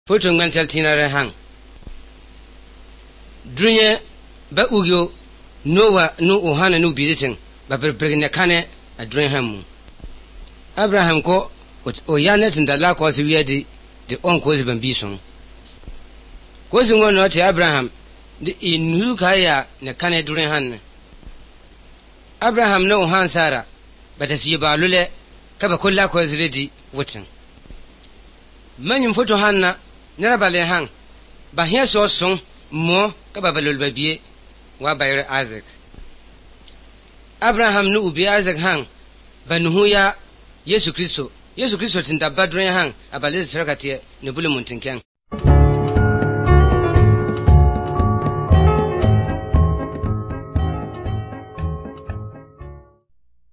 Foto ngmantel tinare hang. Drunye ba ugyo Noah no ohana no biditin ba berbergne kane adren Abraham ko o yanet ndala ko si wiadi de on ko ziban bison. Ko zingo no te Abraham de inu kaya ne kane dren han. Abraham no han Sara bata siye ba lule ka ba kolla ko ziredi wutin. Manyum foto hanna nera bale hang ba hia so son mo ka ba balul babie wa bayre Isaac. Abraham no ubi Isaac hang ba nuhu ya Yesu Kristo tinda badren hang abale sirakatie ne bulu muntinken.